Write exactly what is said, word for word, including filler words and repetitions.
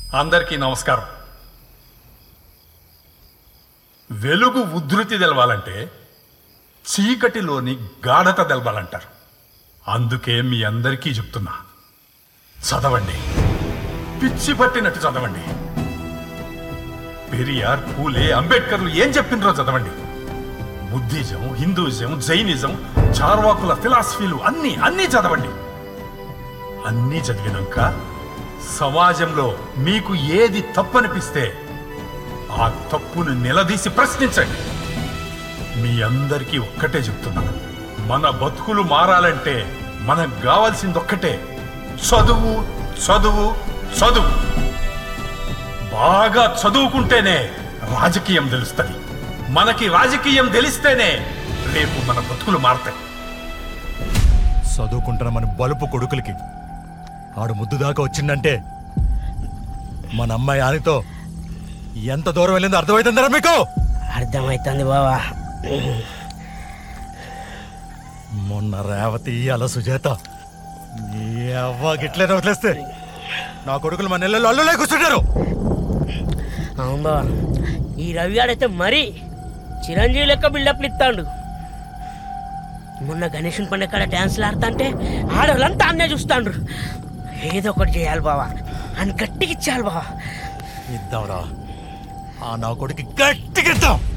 అందరికీ నమస్కారం. వెలుగు ఉధృతి తెలవాలంటే చీకటిలోని గాఢత తెలవాలంటారు. అందుకే మీ అందరికీ చెప్తున్నా, చదవండి, పిచ్చి పట్టినట్టు చదవండి. పెరియార్, పూలే, అంబేద్కర్లు ఏం చెప్పినరో చదవండి. బుద్ధిజం, హిందూయిజం, జైనిజం, చార్వాకుల ఫిలాసఫీలు అన్నీ అన్నీ చదవండి. అన్నీ చదివినాక సమాజంలో మీకు ఏది తప్పనిపిస్తే ఆ తప్పును నిలదీసి ప్రశ్నించండి. మీ అందరికీ ఒక్కటే చెప్తున్నాను, మన బతుకులు మారాలంటే మనకు కావాల్సింది ఒక్కటే, చదువు చదువు చదువు. బాగా చదువుకుంటేనే రాజకీయం తెలుస్తుంది. మనకి రాజకీయం తెలిస్తేనే రేపు మన బతుకులు మారతాయి. చదువుకుంటున్న మన బలుపు కొడుకులకి ఆడు ముద్దు దాకా వచ్చిందంటే మన అమ్మాయి ఆనితో ఎంత దూరం వెళ్ళిందో అర్థమవుతుందరా మీకు? అర్థమవుతుంది బావా. మొన్న రేవతి అలా సుజాత నీ అవ్వ గిట్లనే వదిలేస్తే నా కొడుకులు మన నెలలో అల్లులే కూర్చుంటారు. అవును బావా, ఈ రవిగాడైతే మరీ చిరంజీవి లెక్క బిల్డప్లు ఇస్తాడు. మొన్న గణేషన్ పండుగ కాడ డ్యాన్స్లు ఆడుతుంటే ఆడవాళ్ళంతా అన్నే చూస్తాండ్రు. ఏదో ఒకటి చేయాలి బావా, అని గట్టిగా ఇచ్చేయాలి బావా. ఇద్దాంరా, ఆ నా కొడుకు గట్టిగా ఇద్దాం.